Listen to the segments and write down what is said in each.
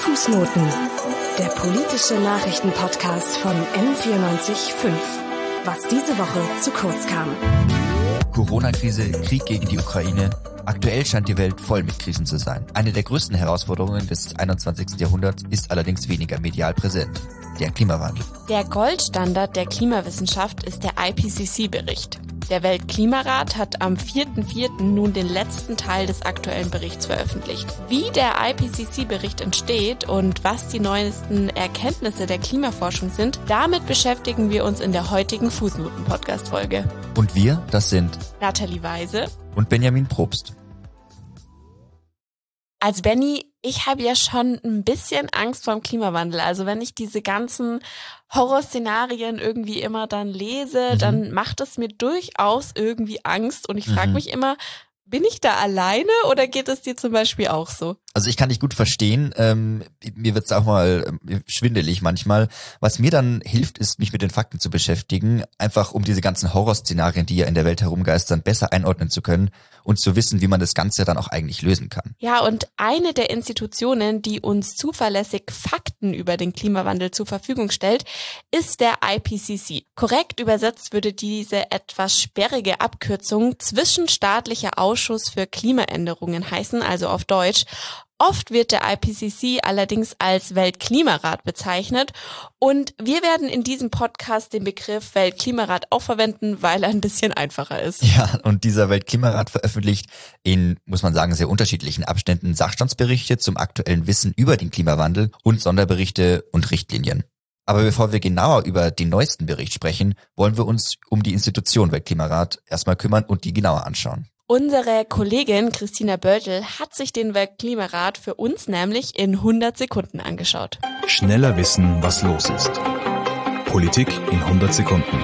Fußnoten, der politische Nachrichtenpodcast von M94.5. Was diese Woche zu kurz kam. Corona-Krise, Krieg gegen die Ukraine. Aktuell scheint die Welt voll mit Krisen zu sein. Eine der größten Herausforderungen des 21. Jahrhunderts ist allerdings weniger medial präsent: der Klimawandel. Der Goldstandard der Klimawissenschaft ist der IPCC-Bericht. Der Weltklimarat hat am 4.4. nun den letzten Teil des aktuellen Berichts veröffentlicht. Wie der IPCC-Bericht entsteht und was die neuesten Erkenntnisse der Klimaforschung sind, damit beschäftigen wir uns in der heutigen Fußnoten-Podcast-Folge. Und wir, das sind Nathalie Weise und Benjamin Probst. Also Benni, ich habe ja schon ein bisschen Angst vor dem Klimawandel. Also wenn ich diese ganzen Horrorszenarien irgendwie immer dann lese, dann macht es mir durchaus irgendwie Angst. Und ich frage mich immer, bin ich da alleine oder geht es dir zum Beispiel auch so? Also ich kann dich gut verstehen. Mir wird's auch mal schwindelig manchmal. Was mir dann hilft, ist, mich mit den Fakten zu beschäftigen, einfach um diese ganzen Horrorszenarien, die ja in der Welt herumgeistern, besser einordnen zu können und zu wissen, wie man das Ganze dann auch eigentlich lösen kann. Ja, und eine der Institutionen, die uns zuverlässig Fakten über den Klimawandel zur Verfügung stellt, ist der IPCC. Korrekt übersetzt würde diese etwas sperrige Abkürzung Zwischenstaatlicher Ausschuss für Klimaänderungen heißen, also auf Deutsch. Oft wird der IPCC allerdings als Weltklimarat bezeichnet und wir werden in diesem Podcast den Begriff Weltklimarat auch verwenden, weil er ein bisschen einfacher ist. Ja, und dieser Weltklimarat veröffentlicht in, muss man sagen, sehr unterschiedlichen Abständen Sachstandsberichte zum aktuellen Wissen über den Klimawandel und Sonderberichte und Richtlinien. Aber bevor wir genauer über den neuesten Bericht sprechen, wollen wir uns um die Institution Weltklimarat erstmal kümmern und die genauer anschauen. Unsere Kollegin Christina Börtel hat sich den Weltklimarat für uns nämlich in 100 Sekunden angeschaut. Schneller wissen, was los ist. Politik in 100 Sekunden.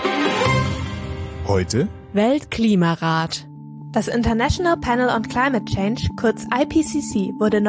Heute Weltklimarat. Das International Panel on Climate Change, kurz IPCC, wurde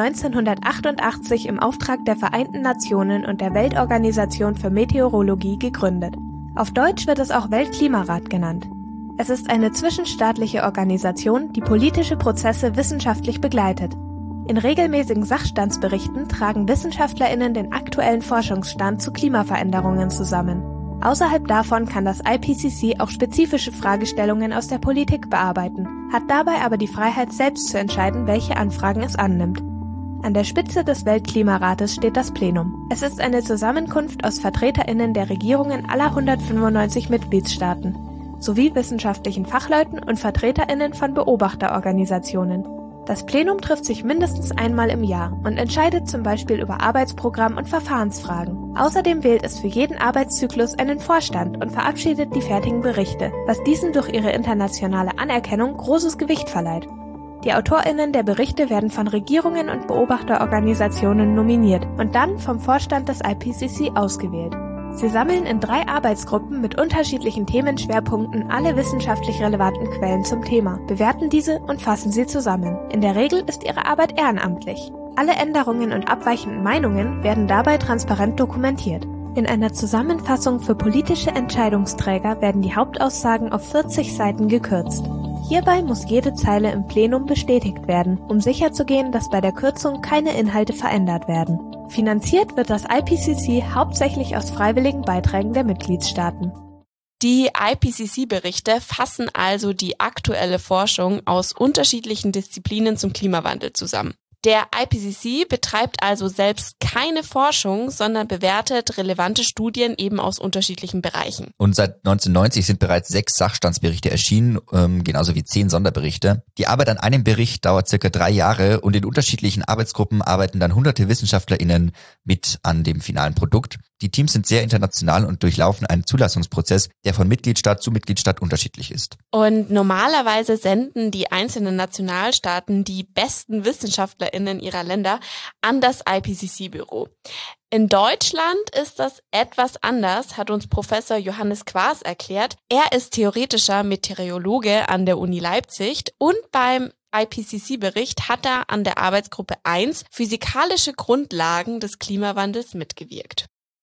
1988 im Auftrag der Vereinten Nationen und der Weltorganisation für Meteorologie gegründet. Auf Deutsch wird es auch Weltklimarat genannt. Es ist eine zwischenstaatliche Organisation, die politische Prozesse wissenschaftlich begleitet. In regelmäßigen Sachstandsberichten tragen WissenschaftlerInnen den aktuellen Forschungsstand zu Klimaveränderungen zusammen. Außerhalb davon kann das IPCC auch spezifische Fragestellungen aus der Politik bearbeiten, hat dabei aber die Freiheit, selbst zu entscheiden, welche Anfragen es annimmt. An der Spitze des Weltklimarates steht das Plenum. Es ist eine Zusammenkunft aus VertreterInnen der Regierungen aller 195 Mitgliedstaaten sowie wissenschaftlichen Fachleuten und VertreterInnen von Beobachterorganisationen. Das Plenum trifft sich mindestens einmal im Jahr und entscheidet zum Beispiel über Arbeitsprogramm und Verfahrensfragen. Außerdem wählt es für jeden Arbeitszyklus einen Vorstand und verabschiedet die fertigen Berichte, was diesen durch ihre internationale Anerkennung großes Gewicht verleiht. Die AutorInnen der Berichte werden von Regierungen und Beobachterorganisationen nominiert und dann vom Vorstand des IPCC ausgewählt. Sie sammeln in 3 Arbeitsgruppen mit unterschiedlichen Themenschwerpunkten alle wissenschaftlich relevanten Quellen zum Thema, bewerten diese und fassen sie zusammen. In der Regel ist ihre Arbeit ehrenamtlich. Alle Änderungen und abweichenden Meinungen werden dabei transparent dokumentiert. In einer Zusammenfassung für politische Entscheidungsträger werden die Hauptaussagen auf 40 Seiten gekürzt. Hierbei muss jede Zeile im Plenum bestätigt werden, um sicherzugehen, dass bei der Kürzung keine Inhalte verändert werden. Finanziert wird das IPCC hauptsächlich aus freiwilligen Beiträgen der Mitgliedstaaten. Die IPCC-Berichte fassen also die aktuelle Forschung aus unterschiedlichen Disziplinen zum Klimawandel zusammen. Der IPCC betreibt also selbst keine Forschung, sondern bewertet relevante Studien eben aus unterschiedlichen Bereichen. Und seit 1990 sind bereits 6 Sachstandsberichte erschienen, genauso wie 10 Sonderberichte. Die Arbeit an einem Bericht dauert circa 3 Jahre und in unterschiedlichen Arbeitsgruppen arbeiten dann hunderte WissenschaftlerInnen mit an dem finalen Produkt. Die Teams sind sehr international und durchlaufen einen Zulassungsprozess, der von Mitgliedstaat zu Mitgliedstaat unterschiedlich ist. Und normalerweise senden die einzelnen Nationalstaaten die besten WissenschaftlerInnen ihrer Länder an das IPCC-Büro. In Deutschland ist das etwas anders, hat uns Professor Johannes Quaas erklärt. Er ist theoretischer Meteorologe an der Uni Leipzig und beim IPCC-Bericht hat er an der Arbeitsgruppe 1 physikalische Grundlagen des Klimawandels mitgewirkt.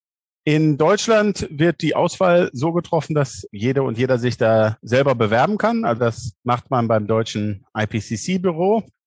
In Deutschland wird die Auswahl so getroffen, dass jede und jeder sich da selber bewerben kann. Also das macht man beim deutschen IPCC-Büro.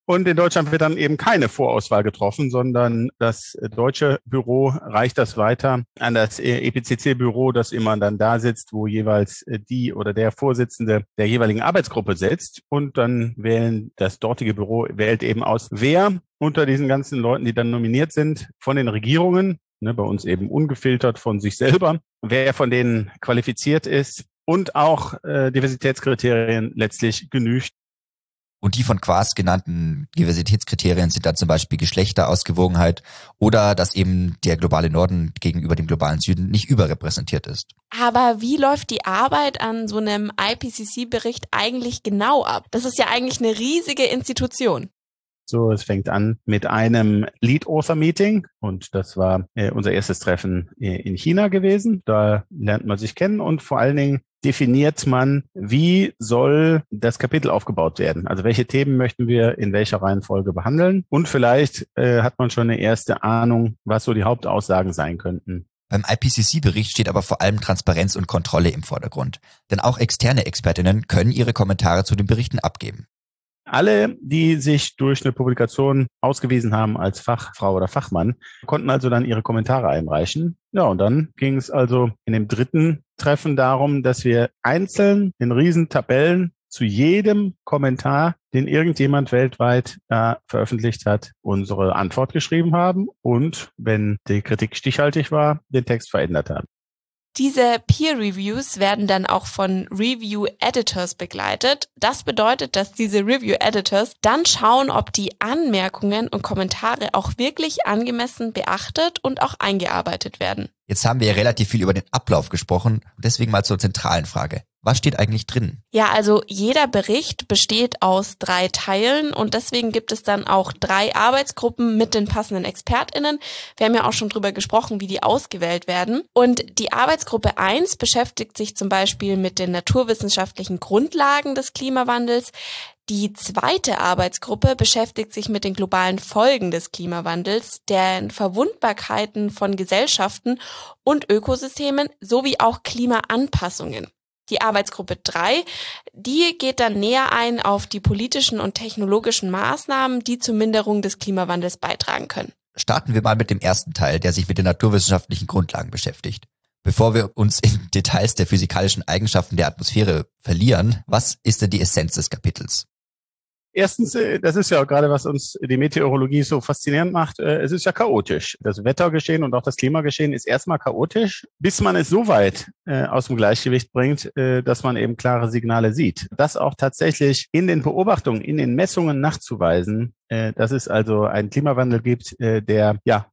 Und in Deutschland wird dann eben keine Vorauswahl getroffen, sondern das deutsche Büro reicht das weiter an das EPCC-Büro, das immer dann da sitzt, wo jeweils die oder der Vorsitzende der jeweiligen Arbeitsgruppe sitzt. Und dann das dortige Büro wählt eben aus, wer unter diesen ganzen Leuten, die dann nominiert sind, von den Regierungen, bei uns eben ungefiltert von sich selber, wer von denen qualifiziert ist und auch Diversitätskriterien letztlich genügt. Und die von Quaas genannten Diversitätskriterien sind dann zum Beispiel Geschlechterausgewogenheit oder dass eben der globale Norden gegenüber dem globalen Süden nicht überrepräsentiert ist. Aber wie läuft die Arbeit an so einem IPCC-Bericht eigentlich genau ab? Das ist ja eigentlich eine riesige Institution. So, es fängt an mit einem Lead-Author-Meeting und das war unser erstes Treffen in China gewesen. Da lernt man sich kennen und vor allen Dingen definiert man, wie soll das Kapitel aufgebaut werden? Also welche Themen möchten wir in welcher Reihenfolge behandeln? Und vielleicht hat man schon eine erste Ahnung, was so die Hauptaussagen sein könnten. Beim IPCC-Bericht steht aber vor allem Transparenz und Kontrolle im Vordergrund. Denn auch externe Expertinnen können ihre Kommentare zu den Berichten abgeben. Alle, die sich durch eine Publikation ausgewiesen haben als Fachfrau oder Fachmann, konnten also dann ihre Kommentare einreichen. Ja, und dann ging es also in dem dritten Treffen darum, dass wir einzeln in riesen Tabellen zu jedem Kommentar, den irgendjemand weltweit veröffentlicht hat, unsere Antwort geschrieben haben und, wenn die Kritik stichhaltig war, den Text verändert haben. Diese Peer-Reviews werden dann auch von Review-Editors begleitet. Das bedeutet, dass diese Review-Editors dann schauen, ob die Anmerkungen und Kommentare auch wirklich angemessen beachtet und auch eingearbeitet werden. Jetzt haben wir ja relativ viel über den Ablauf gesprochen, deswegen mal zur zentralen Frage. Was steht eigentlich drin? Ja, also jeder Bericht besteht aus 3 Teilen und deswegen gibt es dann auch 3 Arbeitsgruppen mit den passenden ExpertInnen. Wir haben ja auch schon drüber gesprochen, wie die ausgewählt werden. Und die Arbeitsgruppe 1 beschäftigt sich zum Beispiel mit den naturwissenschaftlichen Grundlagen des Klimawandels. Die zweite Arbeitsgruppe beschäftigt sich mit den globalen Folgen des Klimawandels, deren Verwundbarkeiten von Gesellschaften und Ökosystemen sowie auch Klimaanpassungen. Die Arbeitsgruppe 3, die geht dann näher ein auf die politischen und technologischen Maßnahmen, die zur Minderung des Klimawandels beitragen können. Starten wir mal mit dem ersten Teil, der sich mit den naturwissenschaftlichen Grundlagen beschäftigt. Bevor wir uns in Details der physikalischen Eigenschaften der Atmosphäre verlieren, was ist denn die Essenz des Kapitels? Erstens, das ist ja gerade, was uns die Meteorologie so faszinierend macht, es ist ja chaotisch. Das Wettergeschehen und auch das Klimageschehen ist erstmal chaotisch, bis man es so weit aus dem Gleichgewicht bringt, dass man eben klare Signale sieht. Das auch tatsächlich in den Beobachtungen, in den Messungen nachzuweisen, dass es also einen Klimawandel gibt, der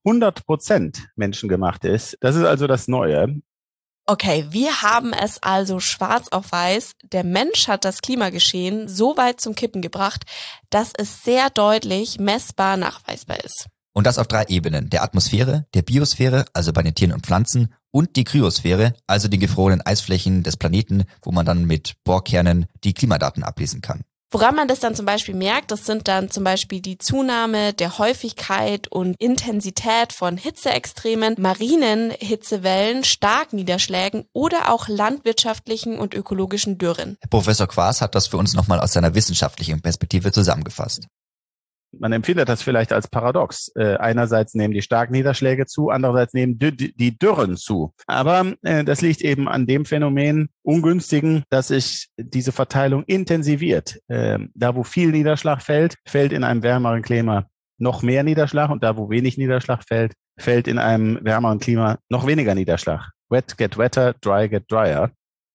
100% menschengemacht ist. Das ist also das Neue. Okay, wir haben es also schwarz auf weiß. Der Mensch hat das Klimageschehen so weit zum Kippen gebracht, dass es sehr deutlich messbar nachweisbar ist. Und das auf 3 Ebenen. Der Atmosphäre, der Biosphäre, also bei den Tieren und Pflanzen, und die Kryosphäre, also den gefrorenen Eisflächen des Planeten, wo man dann mit Bohrkernen die Klimadaten ablesen kann. Woran man das dann zum Beispiel merkt, das sind dann zum Beispiel die Zunahme der Häufigkeit und Intensität von Hitzeextremen, marinen Hitzewellen, Starkniederschlägen oder auch landwirtschaftlichen und ökologischen Dürren. Professor Quaas hat das für uns nochmal aus seiner wissenschaftlichen Perspektive zusammengefasst. Man empfindet das vielleicht als paradox. Einerseits nehmen die Starkniederschläge zu, andererseits nehmen die Dürren zu. Aber das liegt eben an dem Phänomen ungünstigen, dass sich diese Verteilung intensiviert. Da, wo viel Niederschlag fällt, fällt in einem wärmeren Klima noch mehr Niederschlag und da, wo wenig Niederschlag fällt, fällt in einem wärmeren Klima noch weniger Niederschlag. Wet get wetter, dry get drier.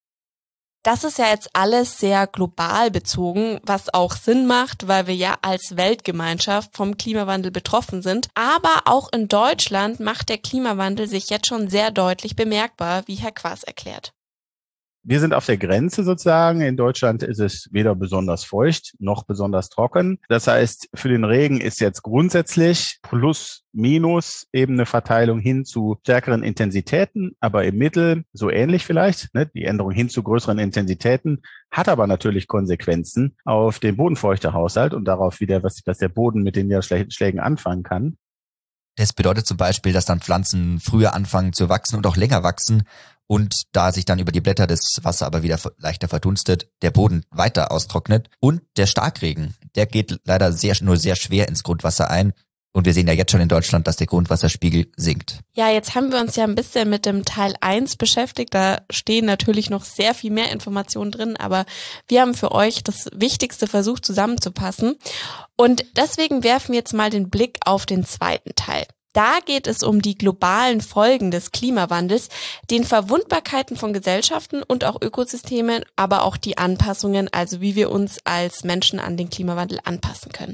Das ist ja jetzt alles sehr global bezogen, was auch Sinn macht, weil wir ja als Weltgemeinschaft vom Klimawandel betroffen sind. Aber auch in Deutschland macht der Klimawandel sich jetzt schon sehr deutlich bemerkbar, wie Herr Quaas erklärt. Wir sind auf der Grenze sozusagen. In Deutschland ist es weder besonders feucht noch besonders trocken. Das heißt, für den Regen ist jetzt grundsätzlich plus, minus eben eine Verteilung hin zu stärkeren Intensitäten, aber im Mittel so ähnlich vielleicht. Die Änderung hin zu größeren Intensitäten hat aber natürlich Konsequenzen auf den Bodenfeuchtehaushalt und darauf wieder, was der Boden mit den Niederschlägen anfangen kann. Das bedeutet zum Beispiel, dass dann Pflanzen früher anfangen zu wachsen und auch länger wachsen und da sich dann über die Blätter das Wasser aber wieder leichter verdunstet, der Boden weiter austrocknet. Und der Starkregen, der geht leider nur sehr schwer ins Grundwasser ein. Und wir sehen ja jetzt schon in Deutschland, dass der Grundwasserspiegel sinkt. Ja, jetzt haben wir uns ja ein bisschen mit dem Teil 1 beschäftigt. Da stehen natürlich noch sehr viel mehr Informationen drin, aber wir haben für euch das Wichtigste versucht zusammenzupassen. Und deswegen werfen wir jetzt mal den Blick auf den zweiten Teil. Da geht es um die globalen Folgen des Klimawandels, den Verwundbarkeiten von Gesellschaften und auch Ökosystemen, aber auch die Anpassungen, also wie wir uns als Menschen an den Klimawandel anpassen können.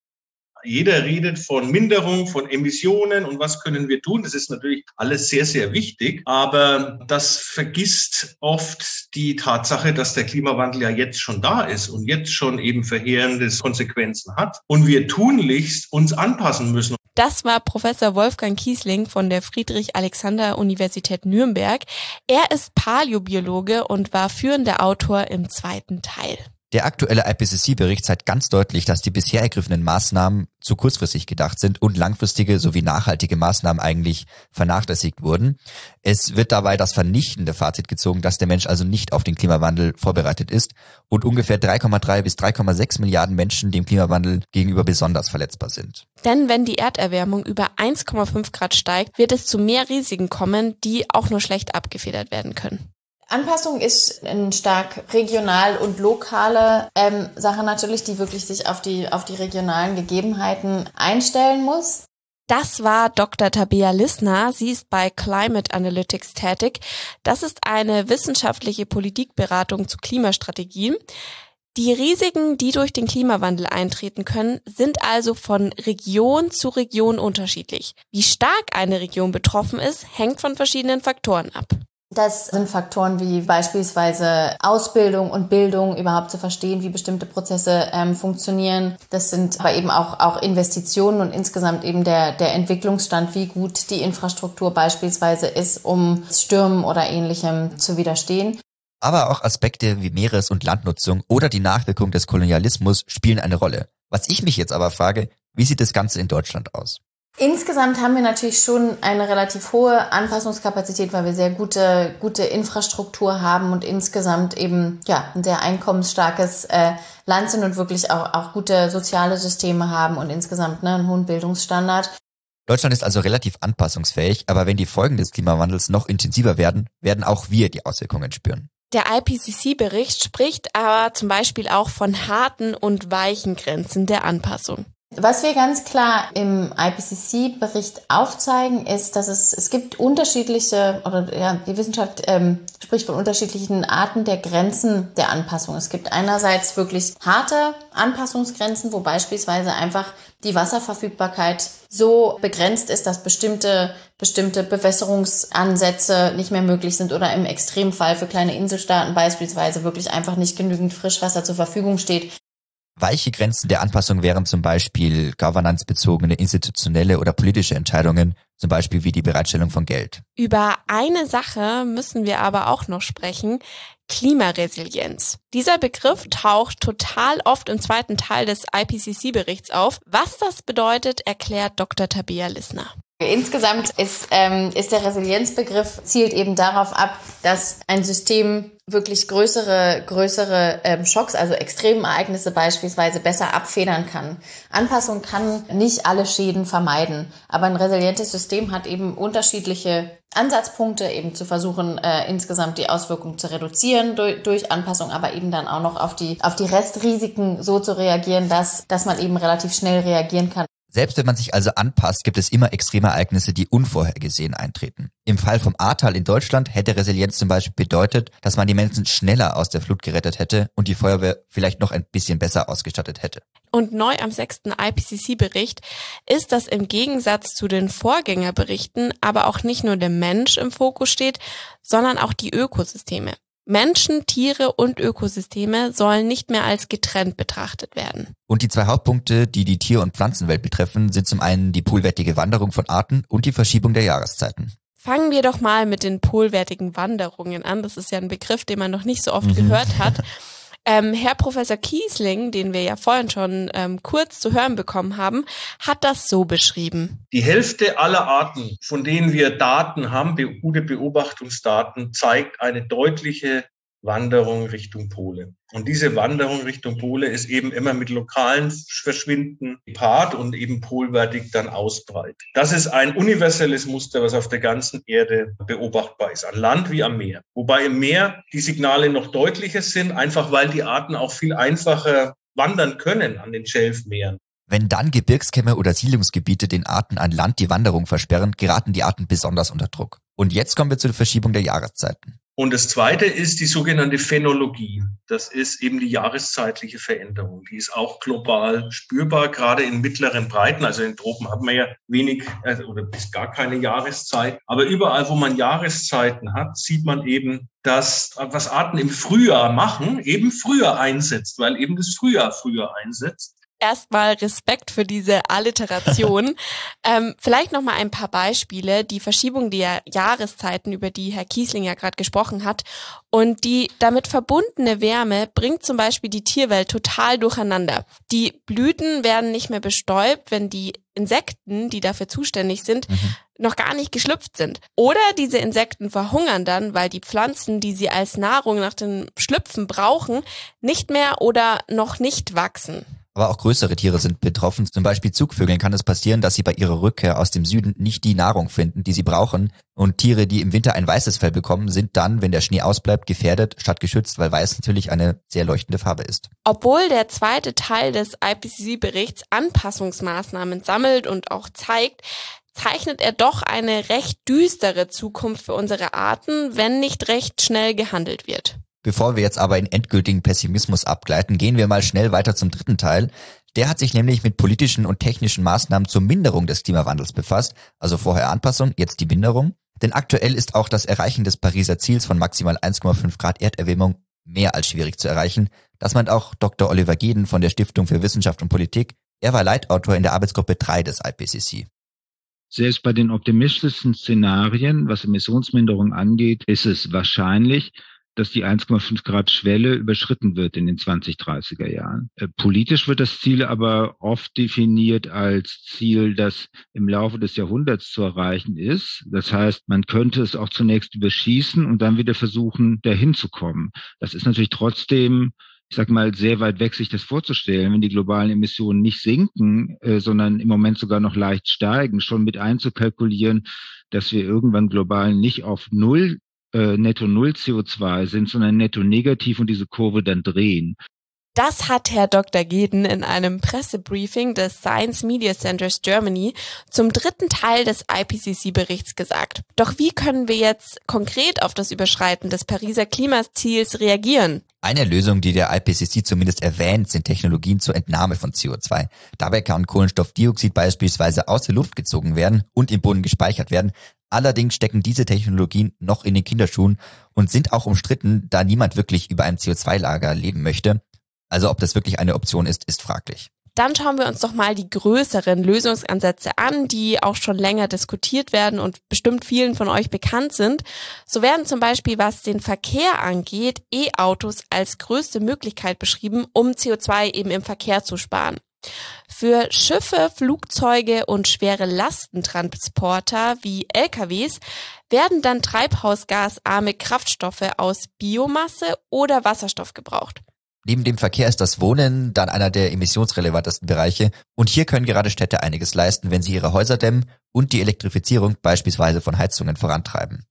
Jeder redet von Minderung, von Emissionen und was können wir tun. Das ist natürlich alles sehr, sehr wichtig, aber das vergisst oft die Tatsache, dass der Klimawandel ja jetzt schon da ist und jetzt schon eben verheerende Konsequenzen hat und wir tunlichst uns anpassen müssen. Das war Professor Wolfgang Kiesling von der Friedrich-Alexander-Universität Nürnberg. Er ist Paläobiologe und war führender Autor im zweiten Teil. Der aktuelle IPCC-Bericht zeigt ganz deutlich, dass die bisher ergriffenen Maßnahmen zu kurzfristig gedacht sind und langfristige sowie nachhaltige Maßnahmen eigentlich vernachlässigt wurden. Es wird dabei das vernichtende Fazit gezogen, dass der Mensch also nicht auf den Klimawandel vorbereitet ist und ungefähr 3,3 bis 3,6 Milliarden Menschen dem Klimawandel gegenüber besonders verletzbar sind. Denn wenn die Erderwärmung über 1,5 Grad steigt, wird es zu mehr Risiken kommen, die auch nur schlecht abgefedert werden können. Anpassung ist eine stark regional und lokale Sache natürlich, die wirklich sich auf die regionalen Gegebenheiten einstellen muss. Das war Dr. Tabea Lissner. Sie ist bei Climate Analytics tätig. Das ist eine wissenschaftliche Politikberatung zu Klimastrategien. Die Risiken, die durch den Klimawandel eintreten können, sind also von Region zu Region unterschiedlich. Wie stark eine Region betroffen ist, hängt von verschiedenen Faktoren ab. Das sind Faktoren wie beispielsweise Ausbildung und Bildung, überhaupt zu verstehen, wie bestimmte Prozesse funktionieren. Das sind aber eben auch Investitionen und insgesamt eben der Entwicklungsstand, wie gut die Infrastruktur beispielsweise ist, um Stürmen oder Ähnlichem zu widerstehen. Aber auch Aspekte wie Meeres- und Landnutzung oder die Nachwirkung des Kolonialismus spielen eine Rolle. Was ich mich jetzt aber frage, wie sieht das Ganze in Deutschland aus? Insgesamt haben wir natürlich schon eine relativ hohe Anpassungskapazität, weil wir sehr gute Infrastruktur haben und insgesamt eben ein sehr einkommensstarkes Land sind und wirklich auch gute soziale Systeme haben und insgesamt einen hohen Bildungsstandard. Deutschland ist also relativ anpassungsfähig, aber wenn die Folgen des Klimawandels noch intensiver werden, werden auch wir die Auswirkungen spüren. Der IPCC-Bericht spricht aber zum Beispiel auch von harten und weichen Grenzen der Anpassung. Was wir ganz klar im IPCC-Bericht aufzeigen, ist, dass es gibt unterschiedliche, die Wissenschaft spricht von unterschiedlichen Arten der Grenzen der Anpassung. Es gibt einerseits wirklich harte Anpassungsgrenzen, wo beispielsweise einfach die Wasserverfügbarkeit so begrenzt ist, dass bestimmte Bewässerungsansätze nicht mehr möglich sind oder im Extremfall für kleine Inselstaaten beispielsweise wirklich einfach nicht genügend Frischwasser zur Verfügung steht. Weiche Grenzen der Anpassung wären zum Beispiel governance-bezogene institutionelle oder politische Entscheidungen, zum Beispiel wie die Bereitstellung von Geld. Über eine Sache müssen wir aber auch noch sprechen: Klimaresilienz. Dieser Begriff taucht total oft im zweiten Teil des IPCC-Berichts auf. Was das bedeutet, erklärt Dr. Tabea Lissner. Insgesamt ist der Resilienzbegriff zielt eben darauf ab, dass ein System wirklich größere Schocks, also Extremereignisse beispielsweise, besser abfedern kann. Anpassung kann nicht alle Schäden vermeiden, aber ein resilientes System hat eben unterschiedliche Ansatzpunkte, eben zu versuchen, insgesamt die Auswirkungen zu reduzieren durch Anpassung, aber eben dann auch noch auf die Restrisiken so zu reagieren, dass man eben relativ schnell reagieren kann. Selbst wenn man sich also anpasst, gibt es immer Extremereignisse, die unvorhergesehen eintreten. Im Fall vom Ahrtal in Deutschland hätte Resilienz zum Beispiel bedeutet, dass man die Menschen schneller aus der Flut gerettet hätte und die Feuerwehr vielleicht noch ein bisschen besser ausgestattet hätte. Und neu am 6. IPCC-Bericht ist, dass im Gegensatz zu den Vorgängerberichten aber auch nicht nur der Mensch im Fokus steht, sondern auch die Ökosysteme. Menschen, Tiere und Ökosysteme sollen nicht mehr als getrennt betrachtet werden. Und die zwei Hauptpunkte, die die Tier- und Pflanzenwelt betreffen, sind zum einen die polwärtige Wanderung von Arten und die Verschiebung der Jahreszeiten. Fangen wir doch mal mit den polwärtigen Wanderungen an. Das ist ja ein Begriff, den man noch nicht so oft gehört hat. Herr Professor Kiesling, den wir ja vorhin schon kurz zu hören bekommen haben, hat das so beschrieben. Die Hälfte aller Arten, von denen wir Daten haben, gute Beobachtungsdaten, zeigt eine deutliche Wanderung Richtung Pole. Und diese Wanderung Richtung Pole ist eben immer mit lokalen Verschwinden gepaart und eben polwärtig dann ausbreitet. Das ist ein universelles Muster, was auf der ganzen Erde beobachtbar ist, an Land wie am Meer. Wobei im Meer die Signale noch deutlicher sind, einfach weil die Arten auch viel einfacher wandern können an den Schelfmeeren. Wenn dann Gebirgskämme oder Siedlungsgebiete den Arten an Land die Wanderung versperren, geraten die Arten besonders unter Druck. Und jetzt kommen wir zur Verschiebung der Jahreszeiten. Und das Zweite ist die sogenannte Phänologie. Das ist eben die jahreszeitliche Veränderung. Die ist auch global spürbar, gerade in mittleren Breiten. Also in den Tropen hat man ja wenig oder bis gar keine Jahreszeit. Aber überall, wo man Jahreszeiten hat, sieht man eben, dass was Arten im Frühjahr machen, eben früher einsetzt, weil eben das Frühjahr früher einsetzt. Erstmal Respekt für diese Alliteration. Vielleicht noch mal ein paar Beispiele. Die Verschiebung der Jahreszeiten, über die Herr Kiesling ja gerade gesprochen hat, und die damit verbundene Wärme bringt zum Beispiel die Tierwelt total durcheinander. Die Blüten werden nicht mehr bestäubt, wenn die Insekten, die dafür zuständig sind, noch gar nicht geschlüpft sind. Oder diese Insekten verhungern dann, weil die Pflanzen, die sie als Nahrung nach dem Schlüpfen brauchen, nicht mehr oder noch nicht wachsen. Aber auch größere Tiere sind betroffen. Zum Beispiel Zugvögeln kann es passieren, dass sie bei ihrer Rückkehr aus dem Süden nicht die Nahrung finden, die sie brauchen. Und Tiere, die im Winter ein weißes Fell bekommen, sind dann, wenn der Schnee ausbleibt, gefährdet statt geschützt, weil weiß natürlich eine sehr leuchtende Farbe ist. Obwohl der zweite Teil des IPCC-Berichts Anpassungsmaßnahmen sammelt und auch zeigt, zeichnet er doch eine recht düstere Zukunft für unsere Arten, wenn nicht recht schnell gehandelt wird. Bevor wir jetzt aber in endgültigen Pessimismus abgleiten, gehen wir mal schnell weiter zum dritten Teil. Der hat sich nämlich mit politischen und technischen Maßnahmen zur Minderung des Klimawandels befasst. Also vorher Anpassung, jetzt die Minderung. Denn aktuell ist auch das Erreichen des Pariser Ziels von maximal 1,5 Grad Erderwärmung mehr als schwierig zu erreichen. Das meint auch Dr. Oliver Geden von der Stiftung für Wissenschaft und Politik. Er war Leitautor in der Arbeitsgruppe 3 des IPCC. Selbst bei den optimistischsten Szenarien, was Emissionsminderung angeht, ist es wahrscheinlich, dass die 1,5 Grad Schwelle überschritten wird in den 2030er Jahren. Politisch wird das Ziel aber oft definiert als Ziel, das im Laufe des Jahrhunderts zu erreichen ist. Das heißt, man könnte es auch zunächst überschießen und dann wieder versuchen, dahin zu kommen. Das ist natürlich trotzdem, ich sag mal, sehr weit weg, sich das vorzustellen, wenn die globalen Emissionen nicht sinken, sondern im Moment sogar noch leicht steigen, schon mit einzukalkulieren, dass wir irgendwann global nicht auf netto null CO2 sind, sondern netto negativ und diese Kurve dann drehen. Das hat Herr Dr. Geden in einem Pressebriefing des Science Media Centers Germany zum dritten Teil des IPCC-Berichts gesagt. Doch wie können wir jetzt konkret auf das Überschreiten des Pariser Klimaziels reagieren? Eine Lösung, die der IPCC zumindest erwähnt, sind Technologien zur Entnahme von CO2. Dabei kann Kohlenstoffdioxid beispielsweise aus der Luft gezogen werden und im Boden gespeichert werden. Allerdings stecken diese Technologien noch in den Kinderschuhen und sind auch umstritten, da niemand wirklich über einem CO2-Lager leben möchte. Also ob das wirklich eine Option ist, ist fraglich. Dann schauen wir uns doch mal die größeren Lösungsansätze an, die auch schon länger diskutiert werden und bestimmt vielen von euch bekannt sind. So werden zum Beispiel, was den Verkehr angeht, E-Autos als größte Möglichkeit beschrieben, um CO2 eben im Verkehr zu sparen. Für Schiffe, Flugzeuge und schwere Lastentransporter wie LKWs werden dann treibhausgasarme Kraftstoffe aus Biomasse oder Wasserstoff gebraucht. Neben dem Verkehr ist das Wohnen dann einer der emissionsrelevantesten Bereiche und hier können gerade Städte einiges leisten, wenn sie ihre Häuser dämmen und die Elektrifizierung beispielsweise von Heizungen vorantreiben.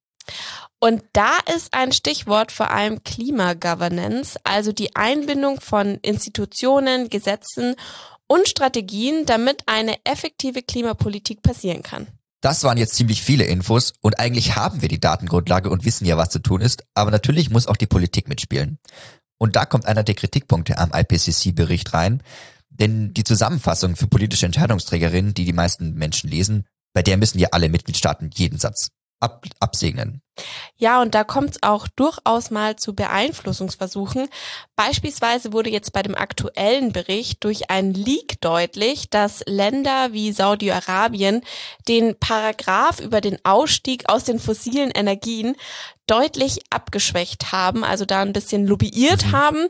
Und da ist ein Stichwort vor allem Klimagovernance, also die Einbindung von Institutionen, Gesetzen und Strategien, damit eine effektive Klimapolitik passieren kann. Das waren jetzt ziemlich viele Infos und eigentlich haben wir die Datengrundlage und wissen ja, was zu tun ist, aber natürlich muss auch die Politik mitspielen. Und da kommt einer der Kritikpunkte am IPCC-Bericht rein, denn die Zusammenfassung für politische Entscheidungsträgerinnen, die die meisten Menschen lesen, bei der müssen ja alle Mitgliedstaaten jeden Satz absegnen. Ja, und da kommt es auch durchaus mal zu Beeinflussungsversuchen. Beispielsweise wurde jetzt bei dem aktuellen Bericht durch einen Leak deutlich, dass Länder wie Saudi-Arabien den Paragraph über den Ausstieg aus den fossilen Energien deutlich abgeschwächt haben, also da ein bisschen lobbyiert haben.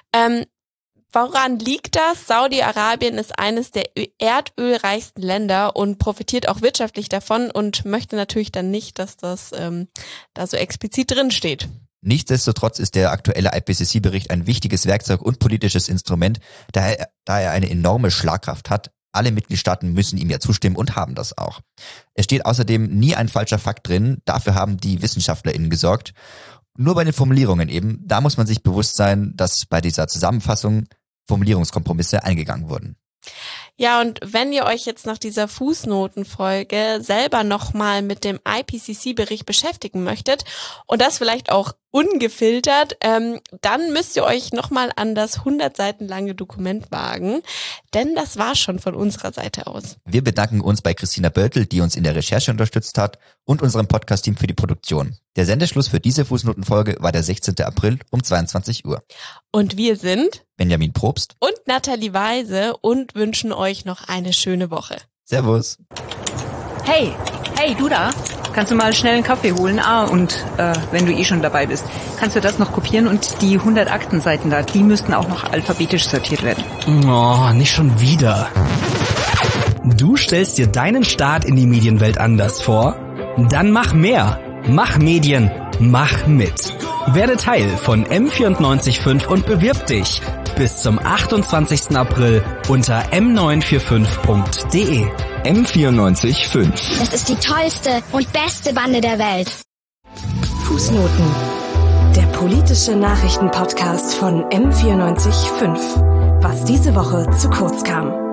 Woran liegt das? Saudi-Arabien ist eines der erdölreichsten Länder und profitiert auch wirtschaftlich davon und möchte natürlich dann nicht, dass das da so explizit drin steht. Nichtsdestotrotz ist der aktuelle IPCC-Bericht ein wichtiges Werkzeug und politisches Instrument, da er eine enorme Schlagkraft hat. Alle Mitgliedstaaten müssen ihm ja zustimmen und haben das auch. Es steht außerdem nie ein falscher Fakt drin, dafür haben die WissenschaftlerInnen gesorgt. Nur bei den Formulierungen eben, da muss man sich bewusst sein, dass bei dieser Zusammenfassung Formulierungskompromisse eingegangen wurden. Ja, und wenn ihr euch jetzt nach dieser Fußnotenfolge selber nochmal mit dem IPCC-Bericht beschäftigen möchtet und das vielleicht auch ungefiltert, dann müsst ihr euch nochmal an das 100 Seiten lange Dokument wagen, denn das war schon von unserer Seite aus. Wir bedanken uns bei Christina Böltel, die uns in der Recherche unterstützt hat, und unserem Podcast-Team für die Produktion. Der Sendeschluss für diese Fußnotenfolge war der 16. April um 22 Uhr. Und wir sind Benjamin Probst und Nathalie Weise und wünschen euch noch eine schöne Woche. Servus. Hey, du da? Kannst du mal schnell einen Kaffee holen? Und wenn du schon dabei bist, kannst du das noch kopieren und die 100 Aktenseiten da, die müssten auch noch alphabetisch sortiert werden. Oh, nicht schon wieder. Du stellst dir deinen Start in die Medienwelt anders vor? Dann mach mehr. Mach Medien. Mach mit. Werde Teil von M94.5 und bewirb dich bis zum 28. April unter m945.de. M94.5. Das ist die tollste und beste Bande der Welt. Fußnoten. Der politische Nachrichtenpodcast von M94.5. Was diese Woche zu kurz kam.